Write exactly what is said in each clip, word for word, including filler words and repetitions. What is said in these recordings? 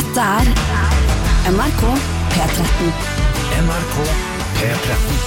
Dette er N R K P tretten. N R K P tretten.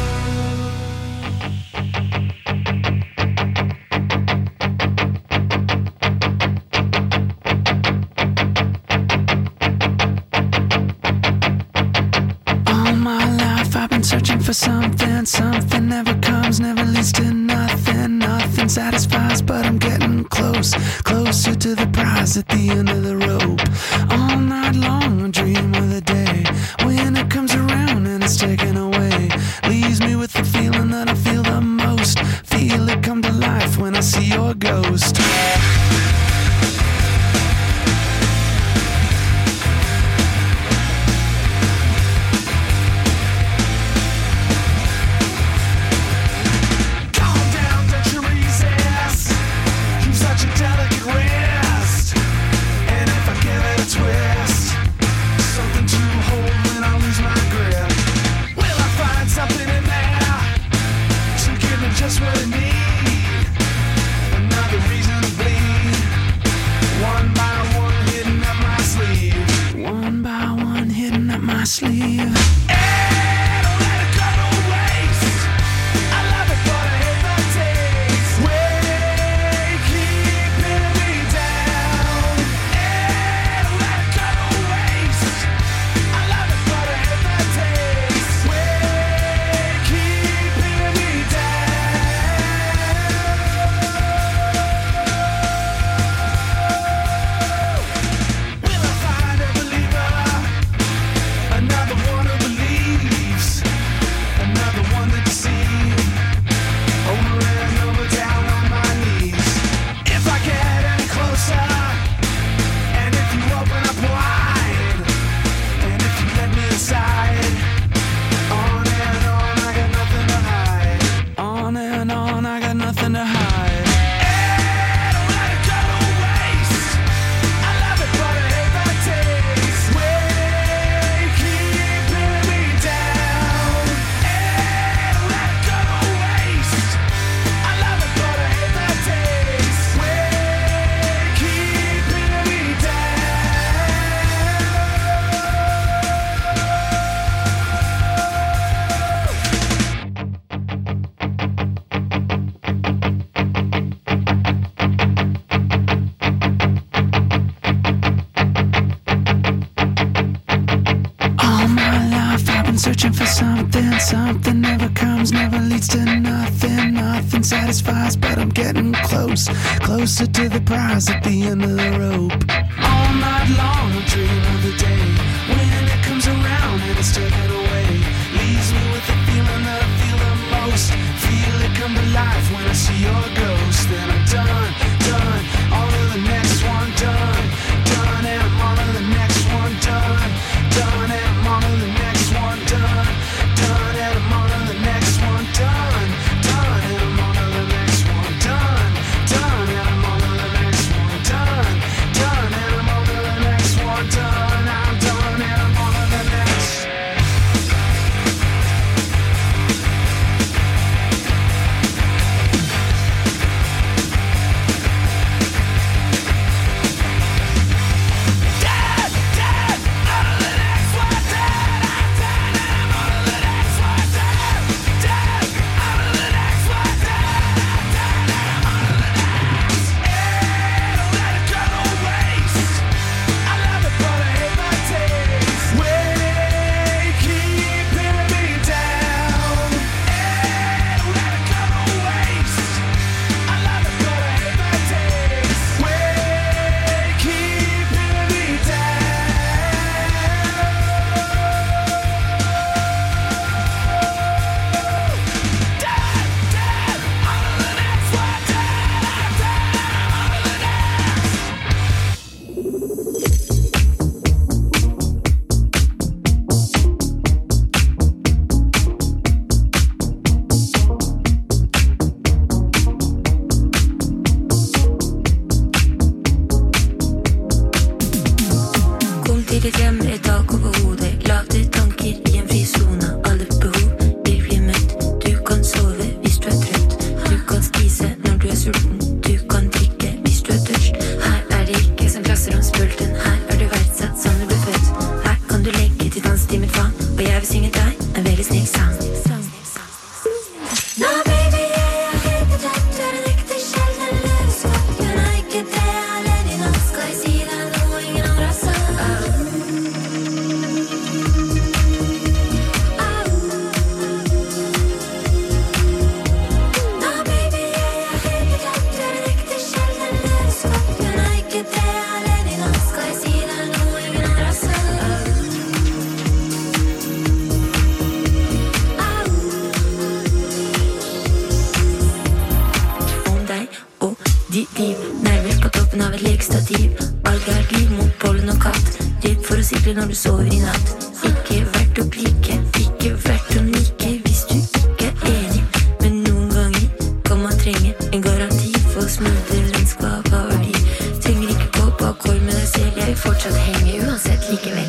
Searching for something, something never comes, never leads to nothing, nothing satisfies, but I'm getting close, closer to the prize at the end of the rope. All night long I dream of the day when it comes around and it's taken away, leaves me with the feeling that I feel the most, feel it come to life when I see your ghost. Sleeve. Searching for something, something never comes, never leads to nothing, nothing satisfies, but I'm getting close, closer to the prize at the end of the rope. All night long I dream of the day when it comes around and it's taken away, leaves me with the feeling that I feel the most, feel it come to life when I see your ghost. Then I'm done, done, on to the next one, done, done, and I'm on to the next one, done, done, and I'm on to the next one, done, done, and I'm on to the next one, done, done, and I'm on to the next one, done, done, and I'm on to the next one, done, done, and I'm on to the next one, done, I'm done, and I'm on to the next. Her er det ikke som klasserom spulten, her er du verdsatt som ditt liv. Nerver på toppen av et lekestativ. Valget er liv mot pollen og katt. Redd for å sikle når du sover i natt. Ikke verdt å like, ikke verdt å like. Hvis du ikke er enig, men noen ganger kan man trenge en garanti for smuldre landskap av verdi. Trenger ikke gå på akkord med deg selv, jeg vil fortsatt henge uansett likevel.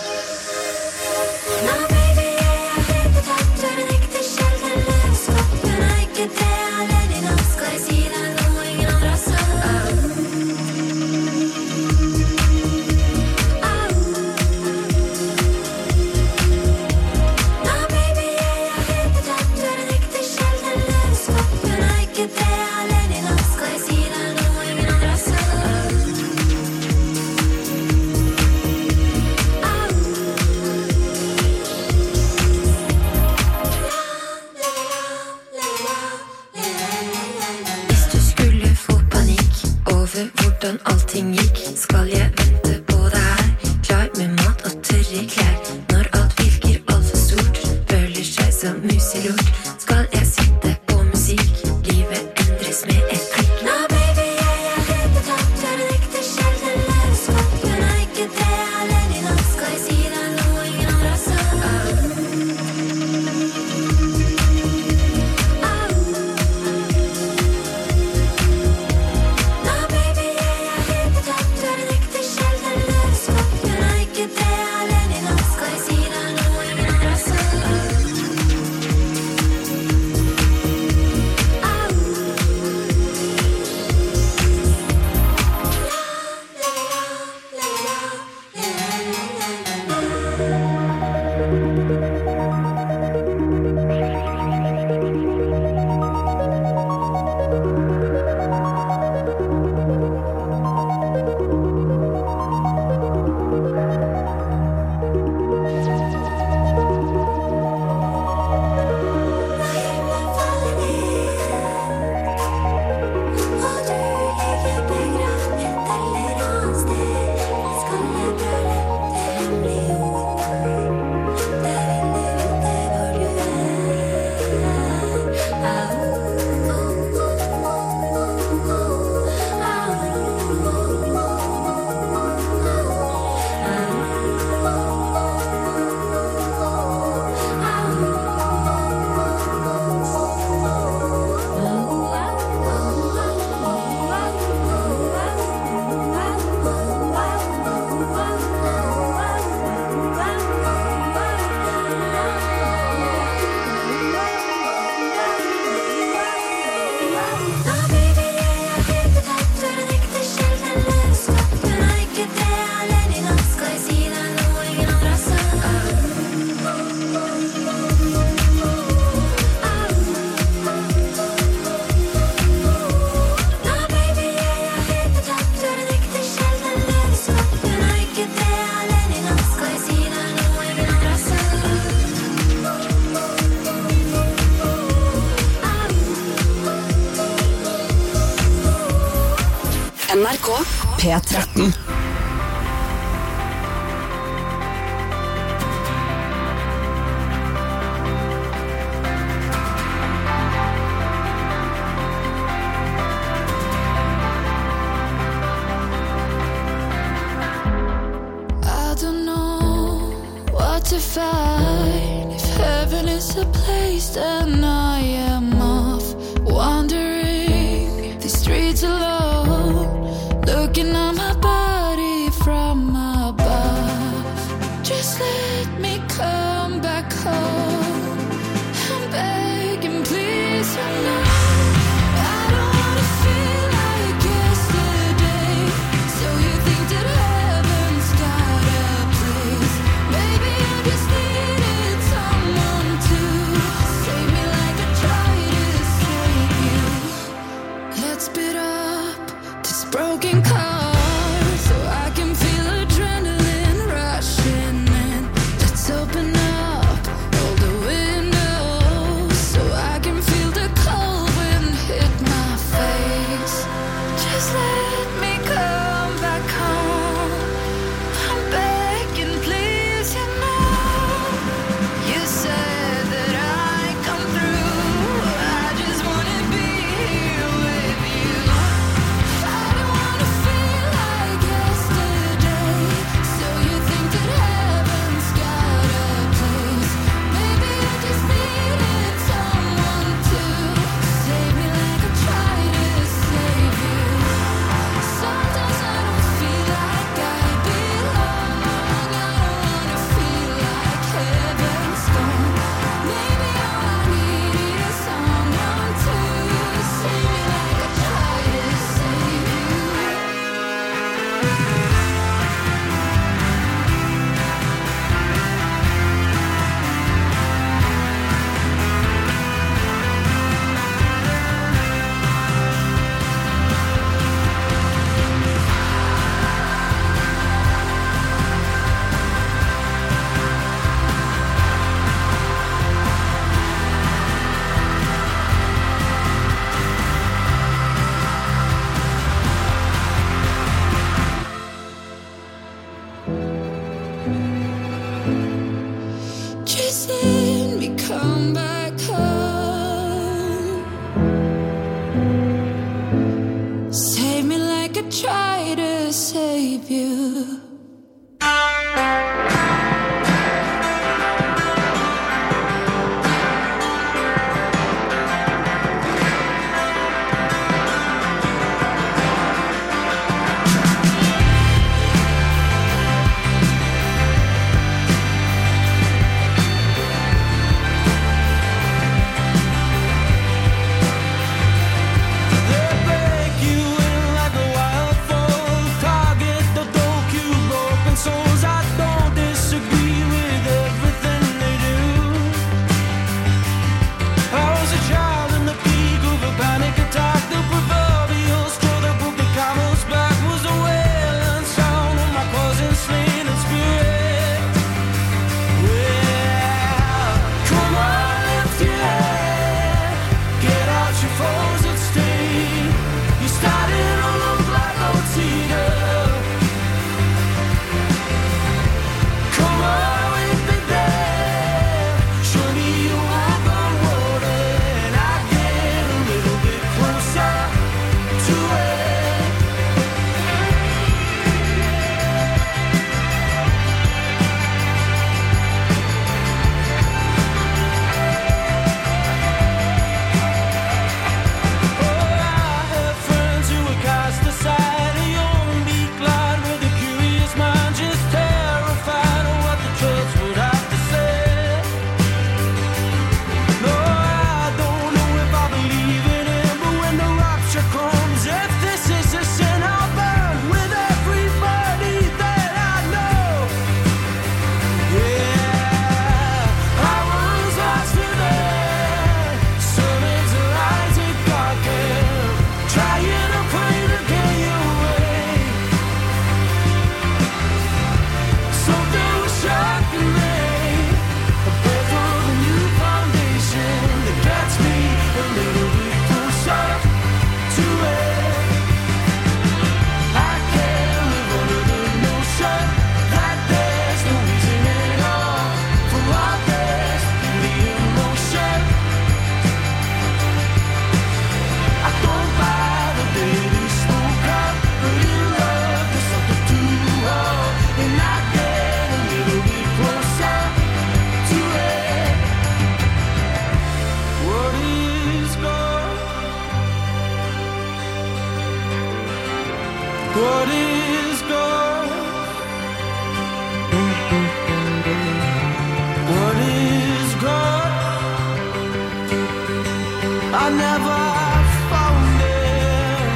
Hvordan allting gikk, skal jeg vente på deg her. Klar med mat og tørre klær. Når alt virker alt for stort, føler seg som mus i lort. Skal jeg sitte på musikk, livet endres med et klikk. Nå baby, jeg er helt betatt, er en ekte sjelden løskopp. Men er ikke det alene i natt, skal jeg si deg noe ingen andre har sagt. N R K P tretten. I don't know what to find. If heaven is a place, then I am off wandering these streets alone, looking at my body from above. Just let me come back home. I'm begging, please, I know I don't wanna feel like yesterday. So you think that heaven's got a place? Maybe I just needed someone to save me like I tried to save you. Let's speed up this broken car so I can feel adrenaline rushing in. Let's open up all the windows so I can feel the cold wind hit my face. Just let me come back home. I'm begging, please, you know. You said that I come through. I just wanna be here with you. try to save you. What is God? What is God? I never found it.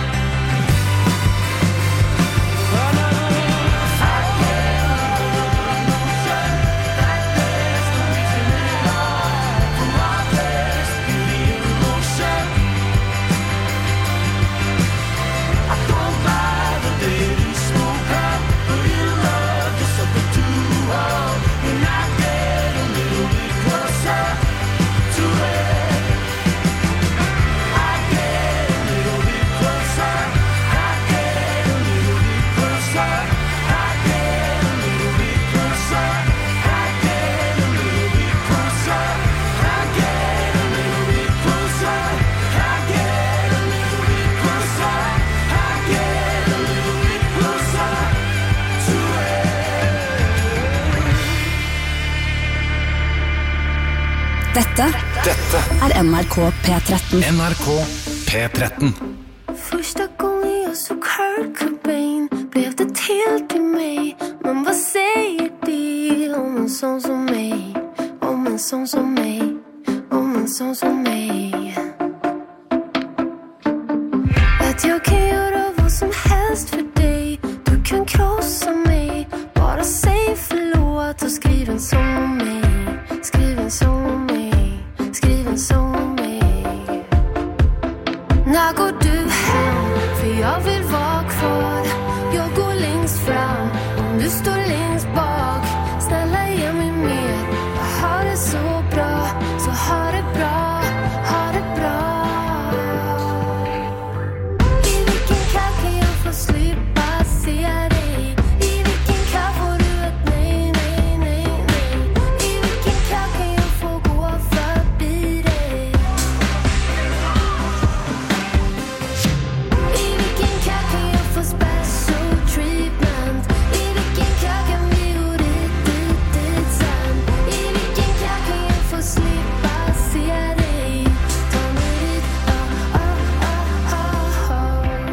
I never found it. That there's no reason at all for my best beauty and emotion. I don't buy the daily smoke up, but in love there's something too hard. When I get a little bit closer to it, I get a little bit closer. I get a little bit closer. I get a little bit closer. I get a little bit closer. I get a little bit closer. I get a little bit closer. I get a little bit closer to it. Dette Dette er N R K P tretten. N R K P tretten. Första gången jag såg Kurt Cobain blev det till till mig. Men vad säger det om en sån som mig? Om en sån som mig? Om en sån som mig? Att jag kan göra vad som helst för dig. Du kan krossa mig. Bara säg förlåt och skriv en sång om mig. Skriv en sång om mig. Skriv en sång om mig. När går du hem? För jag vill vara kvar. Jag går längst fram om du står längst bak. Snälla ge mig mer. Jag har det så bra. Så ha det bra. Ha det bra. I vilken kall kan jag få slippa se dig? I vilken kall får du ett nej, nej, nej, nej? I vilken kall kan jag få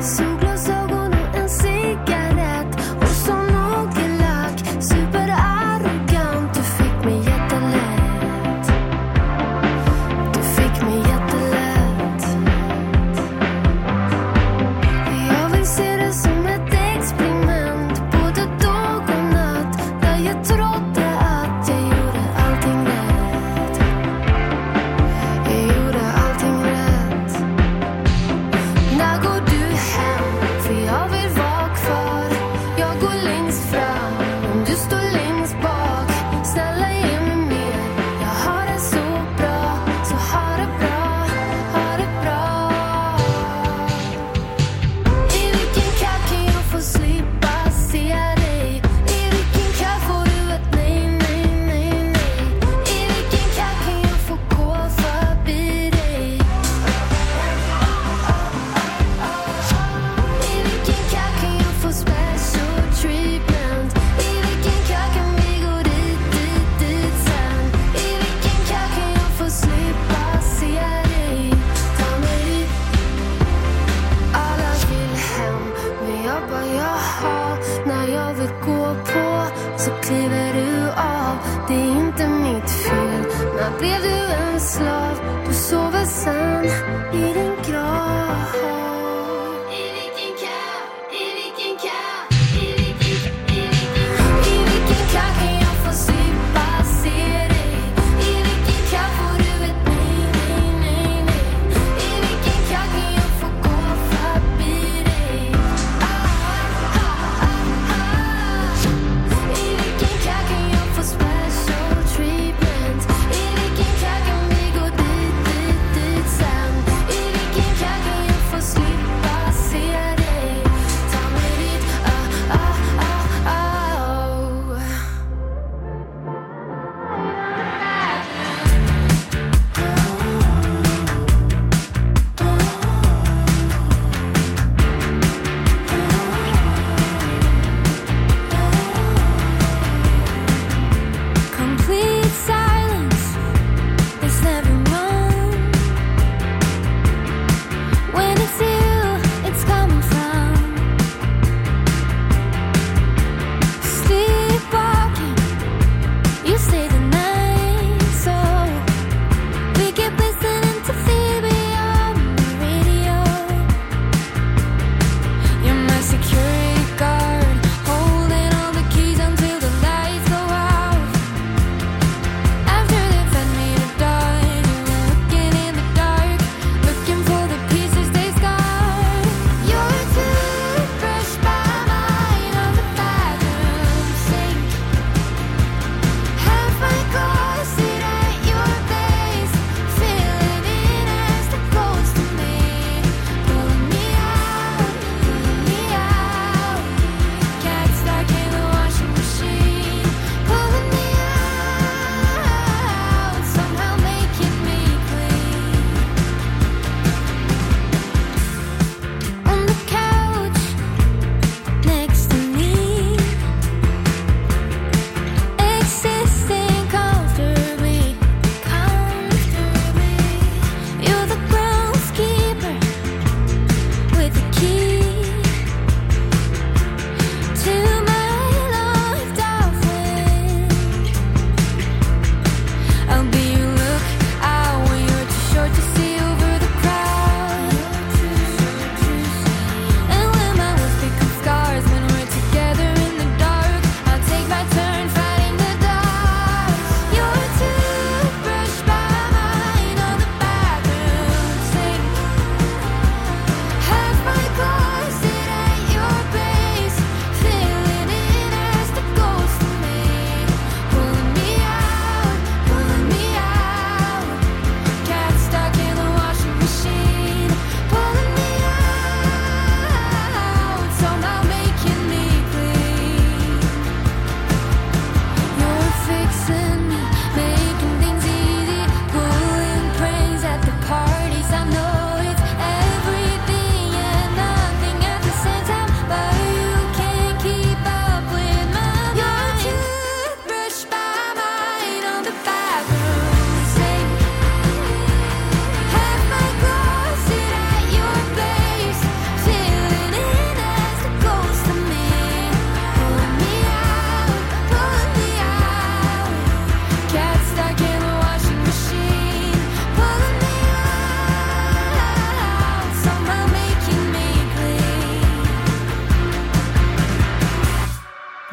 Solglasögon och en cigarett. Och så någon lack, superarrogant. Du fick mig jättelätt. Du fick mig jättelätt. Jag vill se det som ett experiment, både dag och natt, där jag trodde att jag gjorde allting rätt. Jag gjorde allting rätt. När går du hem? För jag vill vara kvar. Jag går längst fram, om du står längst bak. Snälla ge mig mer, jag har det så bra. Så ha det bra, ha det bra. I vilken katt kan jag få slippa se dig? I vilken katt får du ett nej, nej, nej, nej? I vilken katt kan jag få gå förbi dig? I vilken katt kan jag få special treatment? I vilken katt kan vi gå dit, dit, dit sen? I vilken katt kan jag få slippa se dig? Ta mig dit. Alla vill hem, men jag bara jaha. När jag vill gå på så kliver du av. Det är inte mitt fel. När blev du en slav? Du sover sen i din grav. I vilken katt, i vilken katt, i vilken, i vilken, i vilken katt kan jag få slippa se dig? I vilken katt får du ett nej, nej, nej, nej? I vilken katt kan jag få gå förbi dig? Ah, ah, ah, ah. I vilken katt kan jag få special treatment? I vilken katt kan vi gå dit, dit, dit sen? I vilken katt kan jag få slippa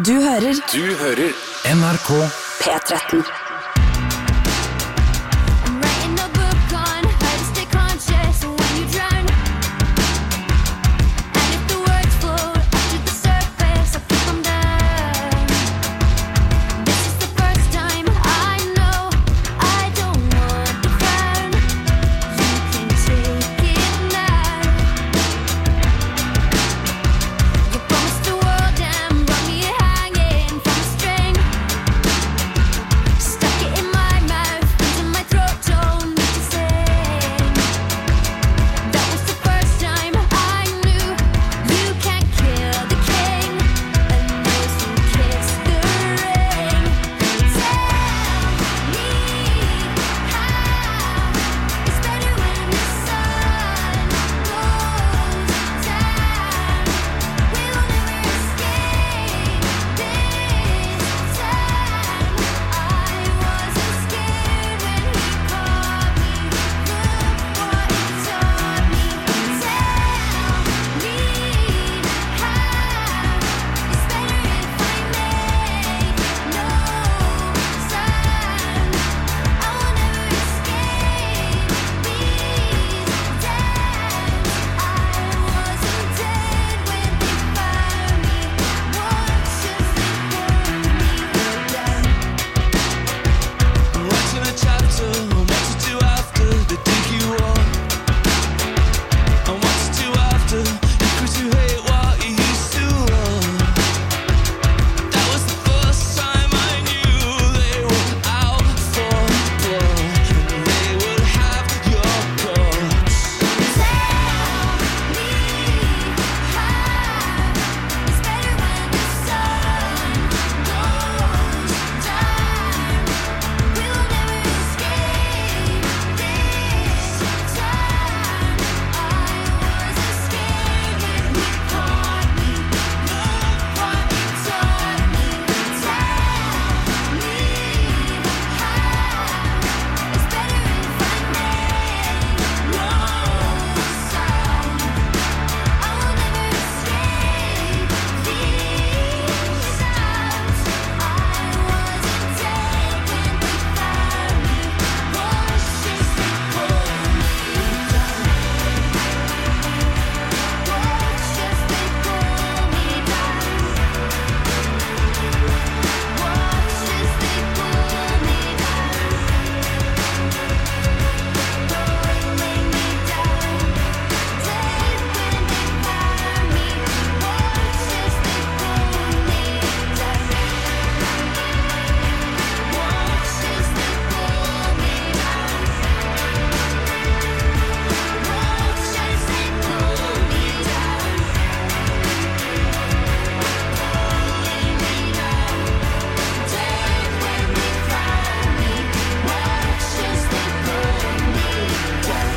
Du hører Du hører N R K P tretten. I'm writing a book on how to stay conscious when you drown. And if the words float up to the surface, I'll keep them down. This is the first time I know I don't want the crown. You can take it now. You promised the world and brought me hanging from a string. Stuck it in my mouth, into my throat, told me to sing. That was the first time I knew you can't kill the king, and those who kiss the ring. Tell me how it's better when the sun goes down. We'll never escape this time. I wasn't scared when he caught me. Look what it taught me. Tell me how it's better if I make no sound. I will never escape these dams. I wasn't dead when they found me. Watch as they pull me down. I'm watching a chapter, I'm watching two after the dig you on. I'm watching two after you cause you hate what you used to love. That was the first time I knew they were out for blood, and they would have your guts. Tell me how it's better when the sun goes down. We'll never escape this time. I wasn't scared when he caught me. Look what it taught me. Tell me how it's better if I make no sound. I will never escape these sounds. I wasn't dead when they found me. Watch as they pull me down. Watch as they pull me down. Watch as they pull me down. Pulling me down. Dead when they found me. Watch as they pull me down. Watch as they pull me down. Watch as they pull me down. Pulling me down. Dead when they found me. Watch as they pull me down.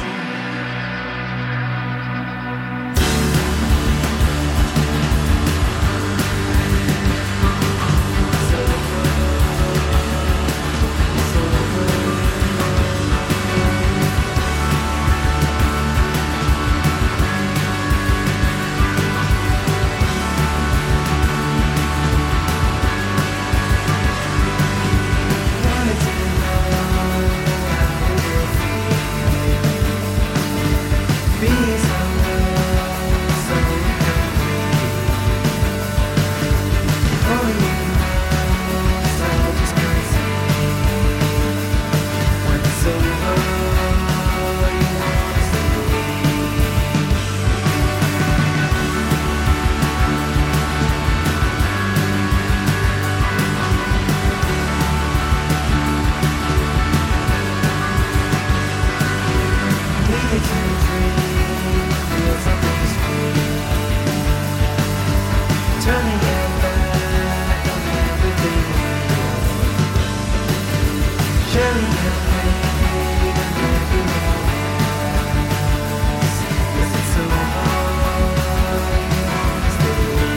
Turning your back on everything we know. Sharing your pain and everyone else. Yes, it's so hard, you wanna stay.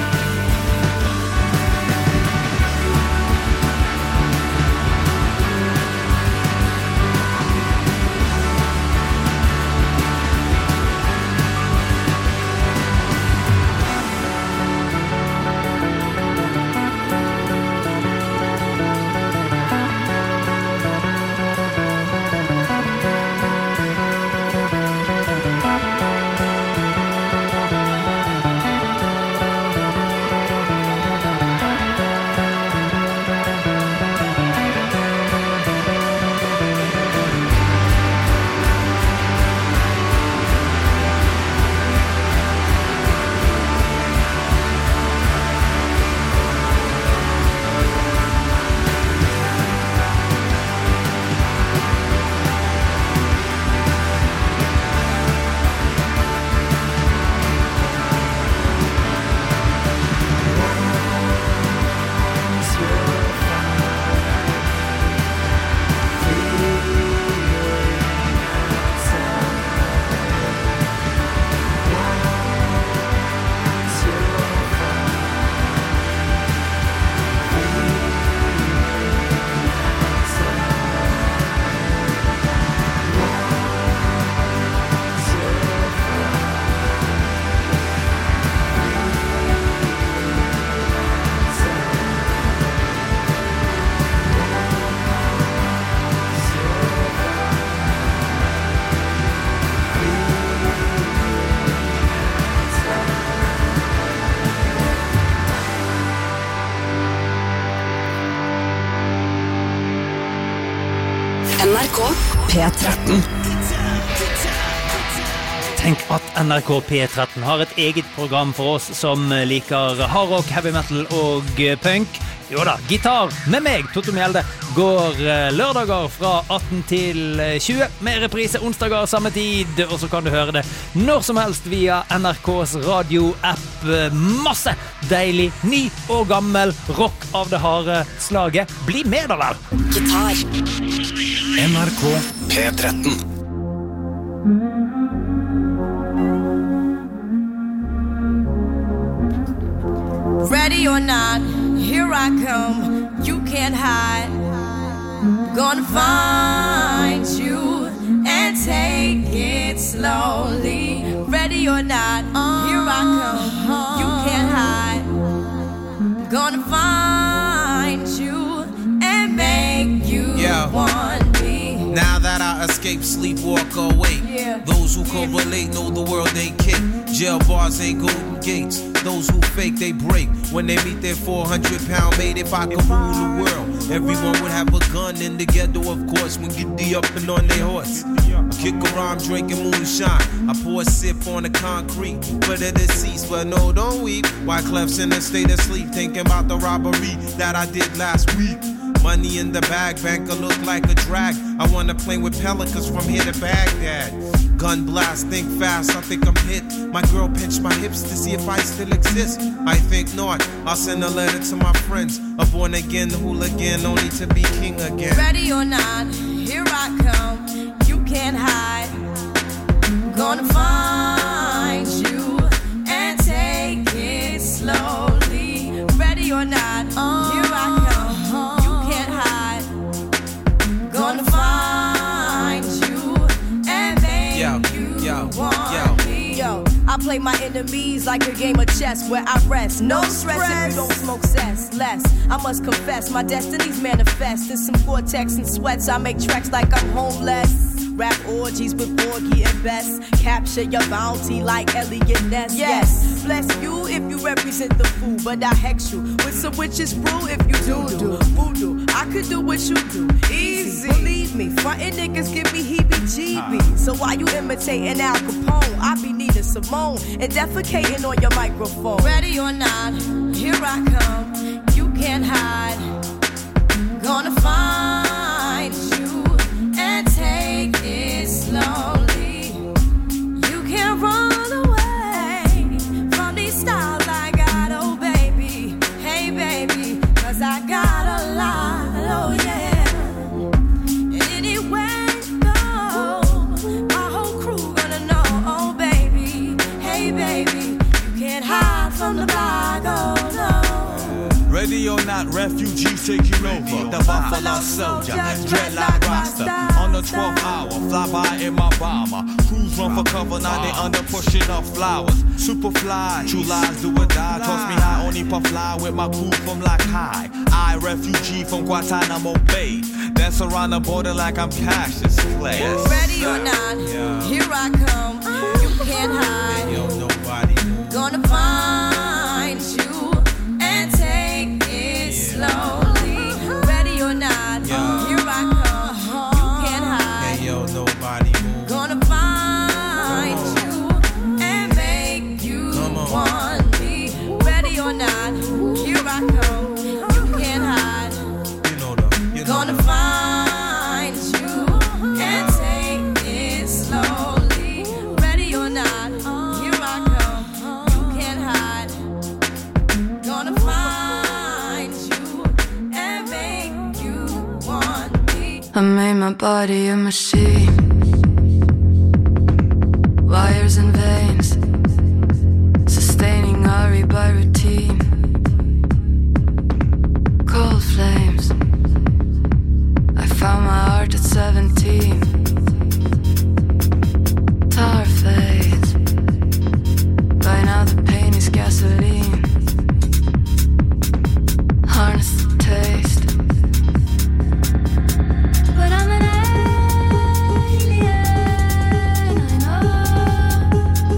N R K P tretten. Tenk at N R K P tretten har et eget program for oss som liker hardrock, heavy metal og punk. Jo da, gitar med meg, Totto Mjelde, går lørdager fra atten til tjue, med reprise onsdager samme tid, og så kan du høre det når som helst via N R K's radio-app. Masse deilig, ny og gammel rock av det harde slaget. Bli med da vel! Gitar. N R K P tretten. Ready or not, here I come, you can't hide. Gonna find you and take it slowly. Ready or not, here I come, you can't hide. Gonna find you and make you yeah. want me. Now that I escape, sleep, walk away. Yeah. Those who correlate know the world ain't kick. Jail bars ain't golden gates. Those who fake, they break. When they meet their four hundred pound mate, if I could rule the world, everyone would have a gun in the ghetto, of course, when get the up and on their horse. Kick around drinking moonshine. I pour a sip on the concrete for the deceased, but no, don't weep. Why Clef's in a state of sleep, thinking about the robbery that I did last week. Money in the bag, banker look like a drag. I wanna play with pelicans from here to Baghdad. Gun blast, think fast, I think I'm hit. My girl pinched my hips to see if I still exist. I think not, I'll send a letter to my friends. A born again hooligan, only to be king again. Ready or not, here I come, you can't hide. Gonna find you and take it slowly. Ready or not, here I come, you can't hide. Gonna find you and make yo, you yo, want yo. me. Yo, I play my enemies like a game of chess where I rest. No stress if you don't smoke cess. Less, I must confess, my destinies manifest. In some Gore-Tex and sweats, I make tracks like I'm homeless. Rap orgies with Borgie and Best. Capture your bounty like Elliot Ness. Yes, bless you if you represent the fool, but I hex you with some witches brew if you do do voodoo. I could do what you do, easy. Believe me, frontin' niggas give me heebie-jeebies. So while you imitating Al Capone, I be needing Simone and defecating on your microphone. Ready or not, here I come, you can't hide. Gonna find you and take it slowly. You can't run away from these styles I got, oh baby. Hey baby, cause I got a lot, oh yeah. And anywhere you go, my whole crew gonna know, oh baby. Hey baby, you can't hide from the block, oh no. Ready or not, refugees taking over. The Buffalo Soldier, dreadlock roster. On the twelfth hour, fly by in my bomber. Crews run for cover, now they under pushing up flowers. Superfly, true lies do or die. Toss me high, only puff fly with my crew from like high. I, refugee from Guantanamo Bay. Dance around the border like I'm Cassius Clay. Ready or not, here I come. You can't hide. Yo, nobody. Gonna find you and take it slowly. Ready or not, here I come. You can't hide. Hey, yo, nobody move. Gonna find you and make you want me. Ready or not, here I come. You can't hide. You know the, you know Gonna the. find you and take it slowly. Ready or not, here I come. You can't hide. Gonna find you and make you want me. I made my body a machine. Wires and veins, sustaining Ari by routine. Cold flames, I found my heart at seventeen. Tar fades, by now the pain is gasoline. Harness the taste, but I'm an alien, I know.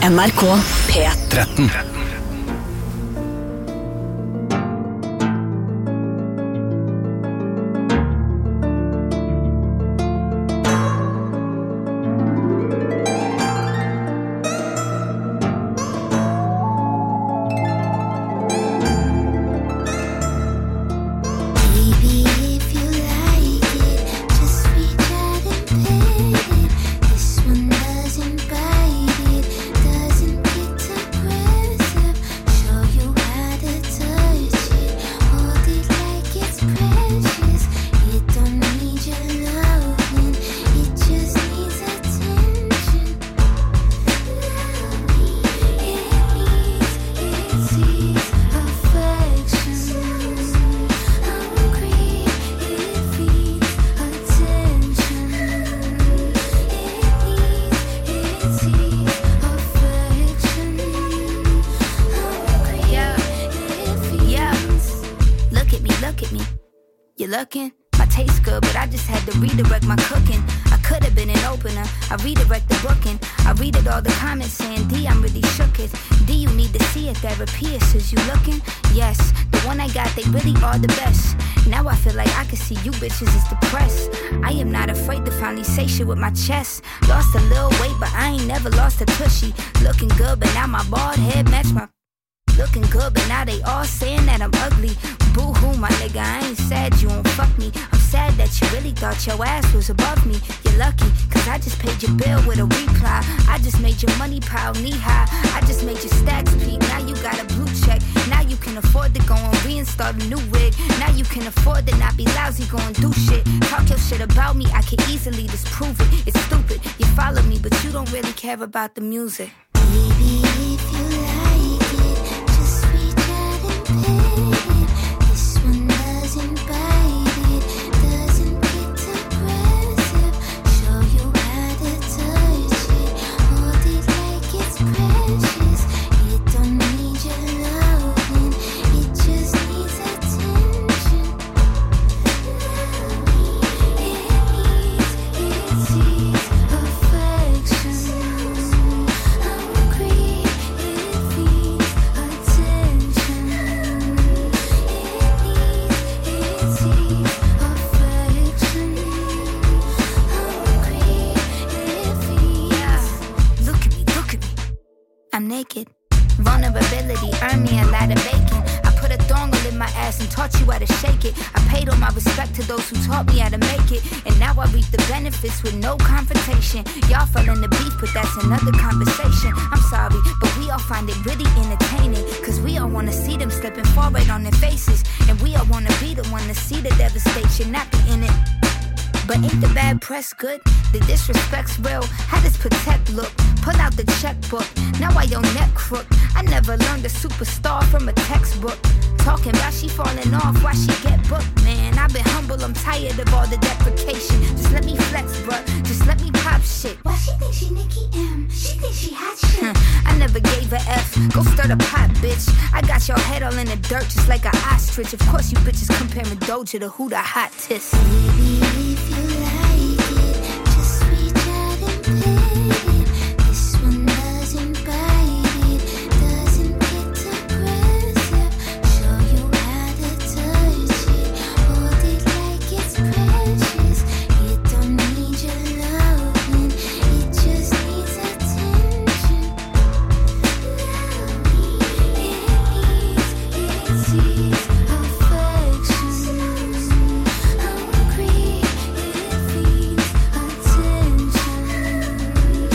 N R K P tretten. Looking, my taste good, but I just had to redirect my cooking. I could have been an opener. I redirect the booking. I read it all the comments saying, D, I'm really shook it. D, you need to see a therapist. Is you looking? Yes, the one I got, they really are the best. Now I feel like I can see you bitches is depressed. I am not afraid to finally say shit with my chest. Lost a little weight, but I ain't never lost a tushy. Looking good, but now my bald head match my... Looking good, but now they all saying that I'm ugly. Boo-hoo, my nigga, I ain't sad you won't fuck me. I'm sad that you really thought your ass was above me. You're lucky, cause I just paid your bill with a reply. I just made your money pile knee-high. I just made your stacks peak. Now you got a blue check. Now you can afford to go and reinstall a new wig. Now you can afford to not be lousy, go and do shit. Talk your shit about me, I can easily disprove it. It's stupid, you follow me, but you don't really care about the music. Baby, if you like it, just reach out and pay it. This one doesn't bite it, doesn't get aggressive. Show you how to touch it, hold it like it's precious. It don't need your loving, it just needs attention. It needs, it needs affection. Hungry, it needs attention. It needs, it needs affection. Hungry, it needs. Look at me, look at me. I'm naked. Vulnerability earned me a lot of bacon. I put a dongle in my ass and taught you how to shake it. I paid all my respect to those who taught me how to make it. And now I reap the benefits with no confrontation. Y'all fell in the beef, but that's another conversation. I'm sorry, but we all find it really entertaining. Cause we all wanna see them stepping forward on their faces. And we all wanna be the one to see the devastation, not be in it. But ain't the bad press good? The disrespect's real. How does protect look? Pull out the checkbook. Now I your neck crook. I never learned a superstar from a textbook. Talking about she falling off, why she get booked, man. I've been humble, I'm tired of all the deprecation. Just let me flex, bruh. Just let me pop shit. Why she think she Nicki M? She think she hot shit. I never gave a F. Go stir the pot, bitch. I got your head all in the dirt just like an ostrich. Of course you bitches comparing Doja to who the hottest. Baby, if you like it, just reach out and pay it. This one doesn't bite it, doesn't get aggressive. Show you how to touch it, hold it like it's precious. It don't need your loving, it just needs attention. It needs, it needs affection. Hungry, it needs attention. It needs, it needs affection. Hungry, it needs attention.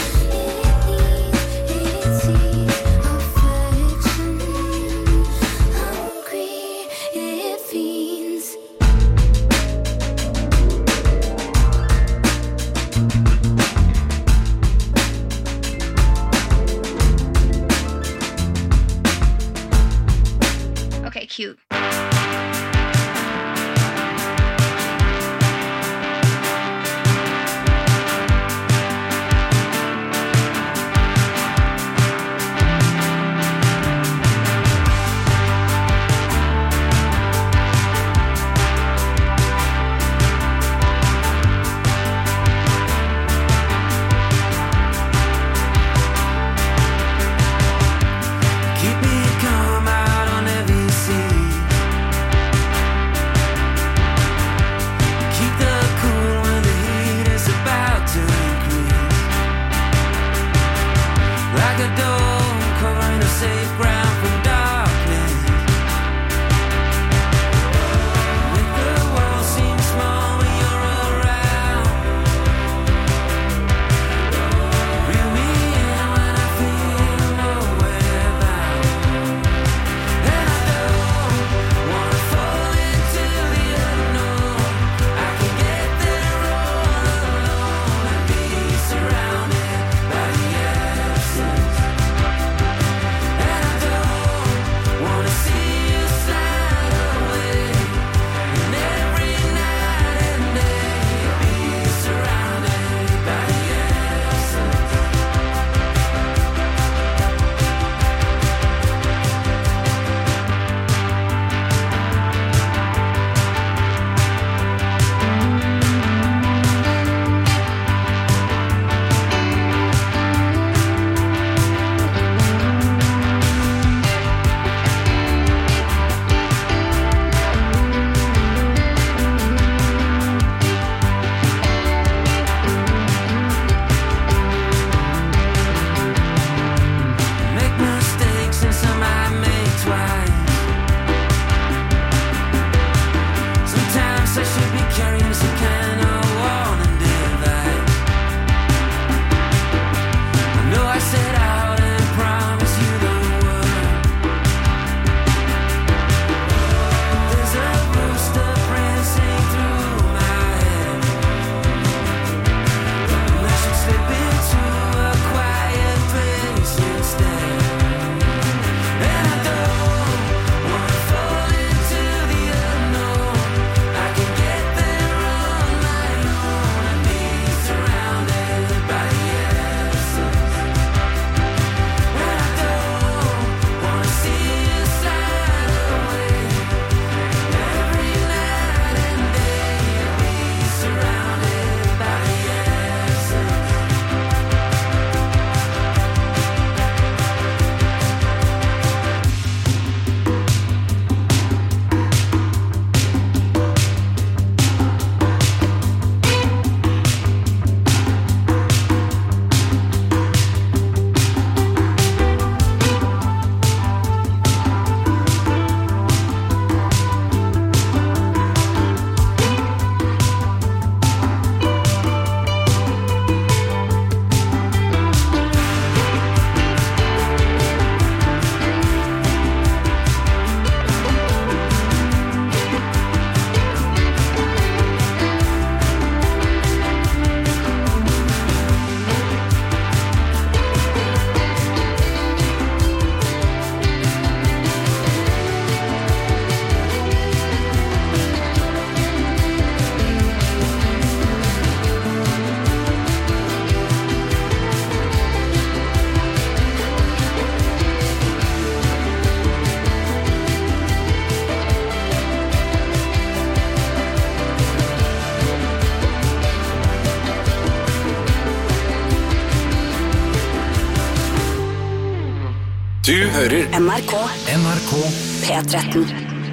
Du hører N R K N R K P tretten.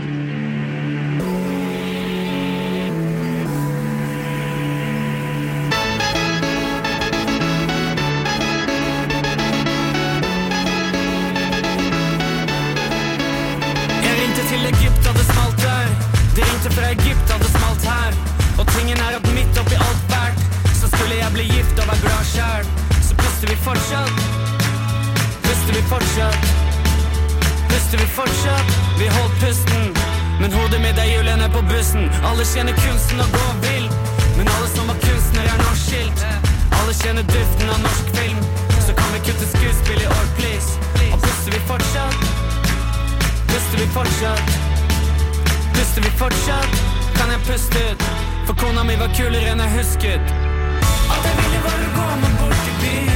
Jeg ringte til Egypt da det smalt der. Det ringte fra Egypt da det smalt her. Og tingen er at midt oppi alt fælt så skulle jeg bli gift og være glad selv. Så puster vi fortsatt. Puster vi fortsatt. Puster vi fortsatt. Vi holdt pusten. Men hodet mitt er hjulene på bussen. Alle kjenner kunsten og går vill. Men alle som var kunstner er nå skilt. Alle kjenner duften av norsk film. Så kan vi kutte skuespill i år, please. Og puster vi fortsatt. Puster vi fortsatt. Puster vi fortsatt. Kan jeg puste ut. For kona mi var kulere enn jeg husket. Alt jeg ville var å gå meg bort i byen.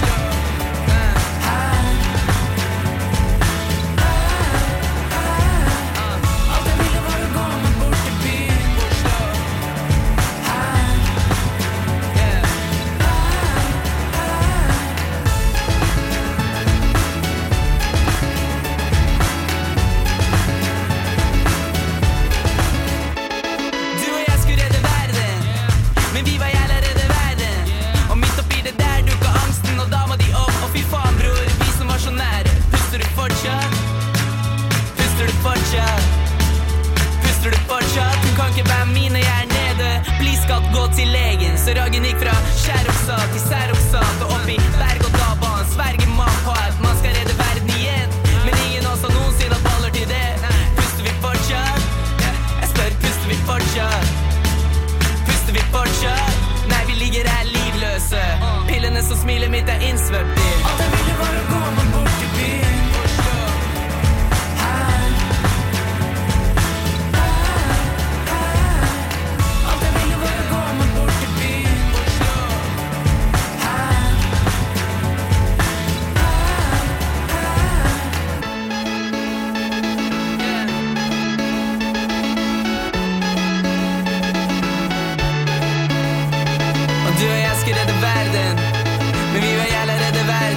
Så ragen gikk fra skjæroppsat til særoppsat og opp i berg og dalbanen. Sverger man på at man skal redde verden igjen. Men ingen av oss har noensinne hatt baller til det. Puster vi fortsatt? Jeg spør, puster vi fortsatt? Puster vi fortsatt? Nei, vi ligger her livløse. Pillene som smiler mitt er innsvøpt til. Alt jeg ville var å gå meg bort i byen. Du og jeg skulle redde verden, men vi var jævla redde verden.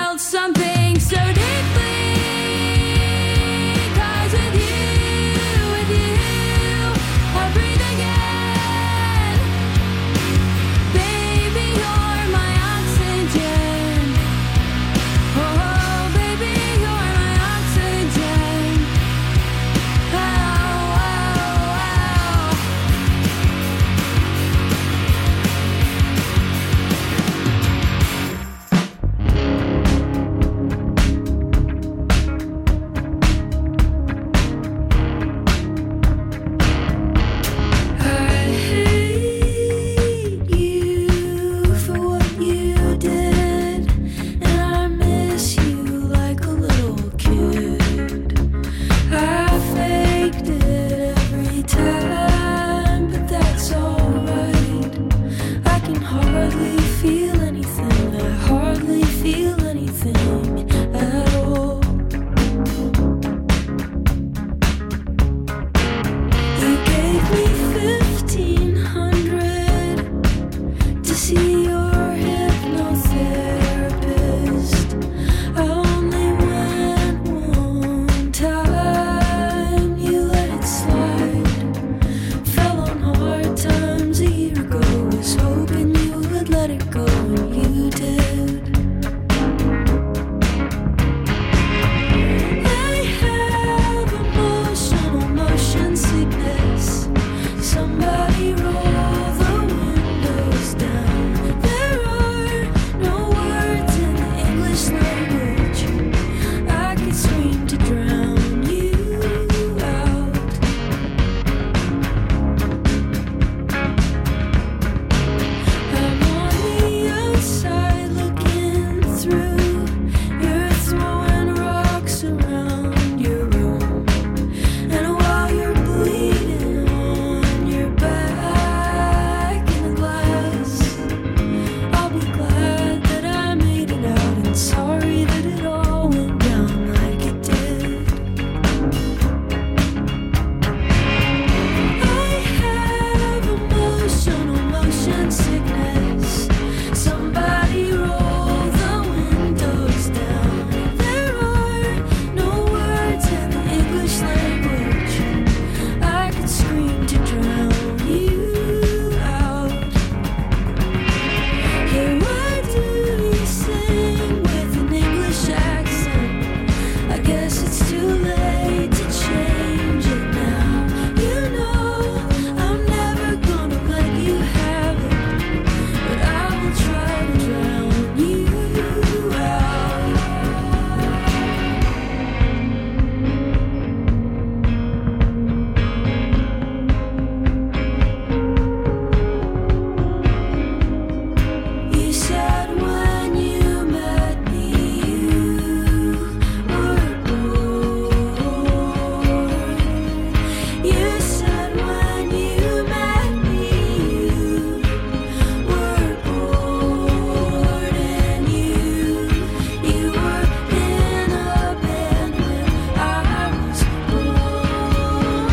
felt something so deeply. 'Cause with you, with you, I breathe again. Baby, you're my oxygen. Oh, baby, you're my oxygen. Oh, oh, oh. I hate you for what you did, and I miss you like a little kid. I faked it every time, but that's alright. I can hardly feel anything, I hardly feel anything at all. You gave me fifteen hundred to see your hypnotherapist. I only went one time, you let it slide. Fell on hard times a year ago, was hoping you would let it go, and you did. I have emotional motion sickness. Somebody roll the windows down. There are no words in the English language. I could scream to drown you out. I'm on the outside looking through. You're throwing rocks around your room, and while you're bleeding on your back in the glass, I'll be glad that I made it out, and sorry that it all went down like it did. I have emotional motion sickness. Somebody roll the windows down. There are no words in the English language. I could scream to drown you out. Here, why do you sing with an English accent? I guess it's too late to change it now. You know I'm never gonna let you have it, but I will try to drown you out. You said when you met me, you were bored. You said when you met me, you were bored, and you you were in a band when I was born.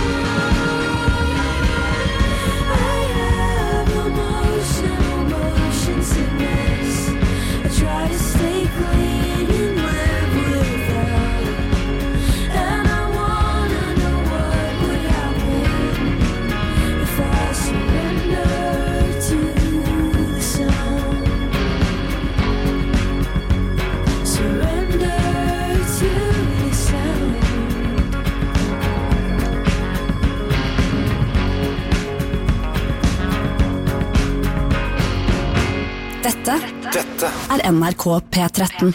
I have emotional motion sickness. I try to stay clean and live without, and I wanna know what would happen if I surrender to the sound. Surrender to the sound. Dette Dette er N R K P tretten.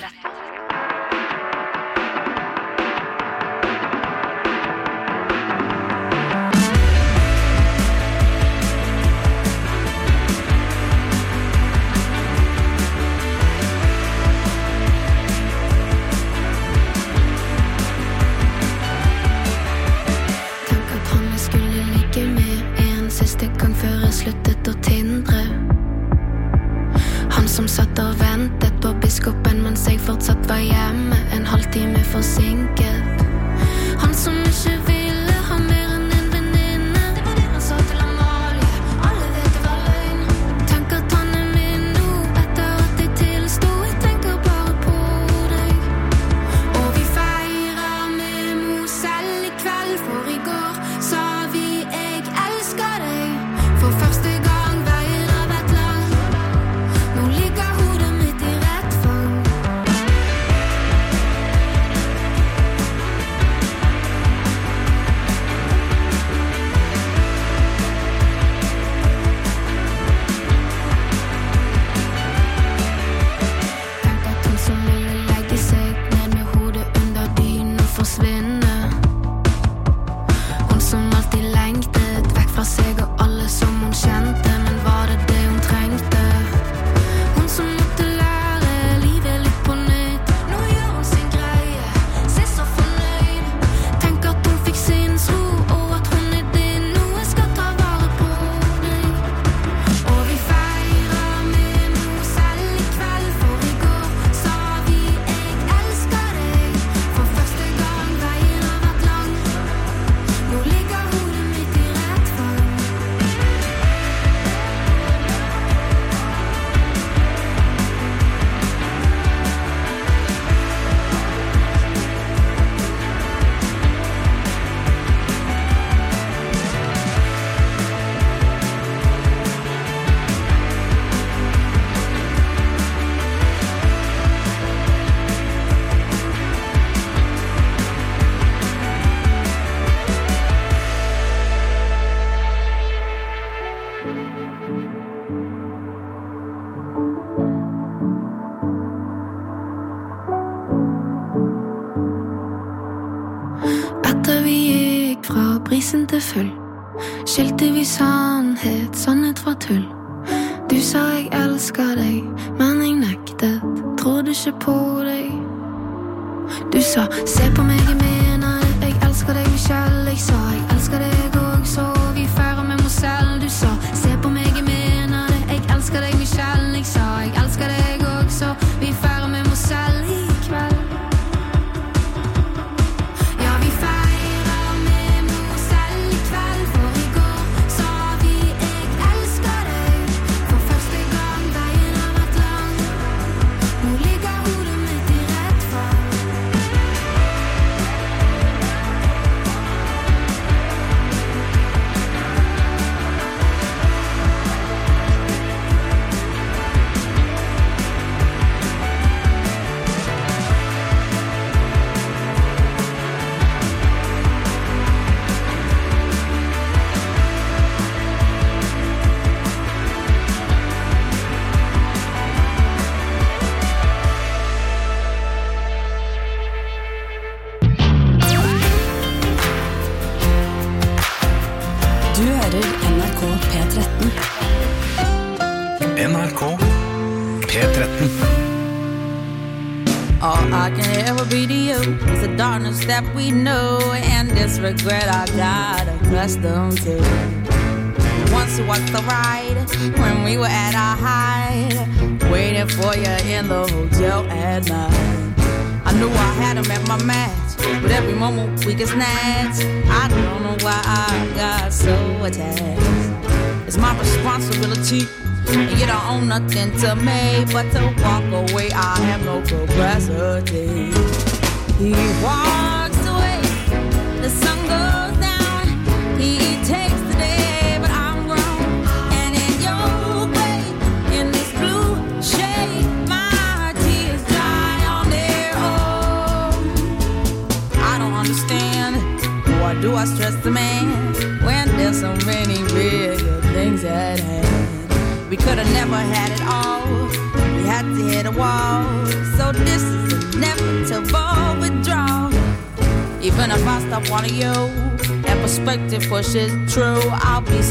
Tenk at han jeg skulle ligge med en siste gang før jeg sluttet å tindre. Han som satt og ventet på biskopen mens jeg fortsatt var hjemme, en halvtime forsinket. Han som ikke ville ha mer enn en venninne. Det var det han sa til Amalie, alle vet det var løgn. Tenk at han er min nå, etter at jeg tilsto. Jeg tenker bare på det. brisen til full. Skilte vi sannhet, sannhet var tull. Du sa jeg elsker deg, men jeg nektet, trodde ikke på deg. Du sa, se på meg, jeg mener det, jeg elsker deg, Michelle. Jeg sa, jeg elsker deg også, vi feirer med Moselle. Du sa, se på meg, jeg mener det, jeg elsker deg, Michelle. Jeg sa, jeg elsker deg også, vi feirer med Moselle i kveld. Ja, vi feirer med Moselle i kveld, for i går sa vi jeg elsker deg. For første gang veien har vært lang, nå ligger hodet mitt i rett fall. Du hører N R K P tretten. N R K P tretten. All I can ever be to you is the darkness that we know and this regret I got accustomed to. Once it was the ride when we were at our height, waiting for you in the hotel at night. I knew I had him at my match, but every moment we get snatched. I don't know why I got so attached. It's my responsibility, and you don't own nothing to me but to walk away. I have no capacity. He walks away, the sun goes down. He takes the day, but I'm grown. And in your way, in this blue shade, my tears dry on their own. I don't understand, why do I stress the man when there's so many bigger things at hand? We could have never had it all, we had to hit a wall. So this is inevitable withdrawal. Even if I stop wanting you, that perspective pushes true. I'll be